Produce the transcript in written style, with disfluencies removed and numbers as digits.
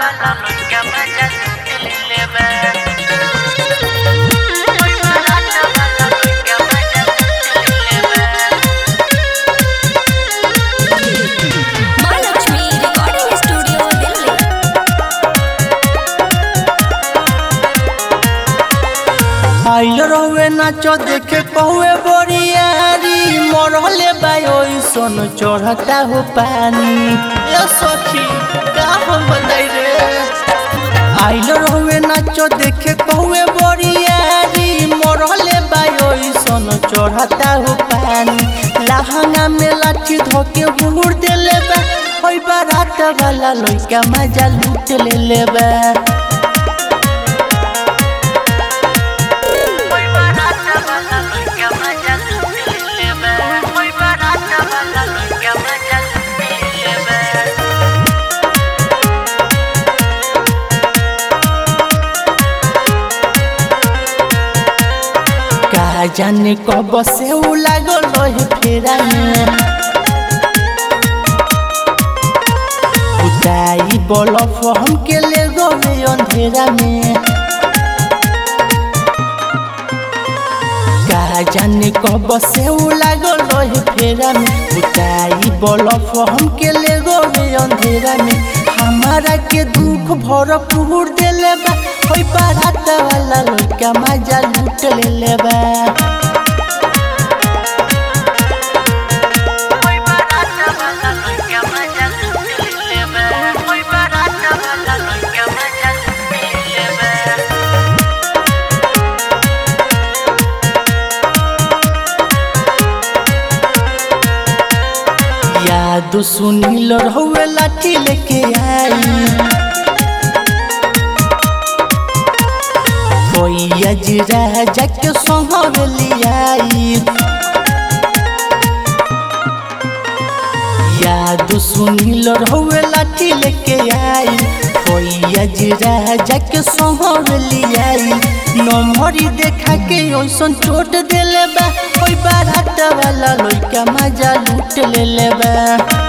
आइल रहुए नाचो देखे पहुए बोरियारी मरले बायो सोन चढ़ता हो पानी ये सखी का हम बताई रे। आइल रहुए नाचो देखे पहुए बोरियारी मरले बायो सोन चढ़ता हो पानी लहंगा में लाठी धोके हुड़ देले बा होई बारात वाला लइका मजा लूट ले बा। जाने कब से उ लागल रहे फेरा में उदाई बलफ हमके ले गए अंधेरा में का जाने कब से उ लागल रहे फेरा में उदाई बलफ हमके ले गए अंधेरा में हमारा के दुख भरपूर देले बा होई बारात वाला लइका मजा लूट ले बा। याद सुनील रहुए लाठी लेके आई कोई अजरा जाके सोहवेली आई याद सुनील रहुए लाठी लेके आई कोई अजरा जाके सोहवेली आई नमहरी देखा के ओइसन चोट देले बा ओई बारात वाला लइका मजा लूट ले बा।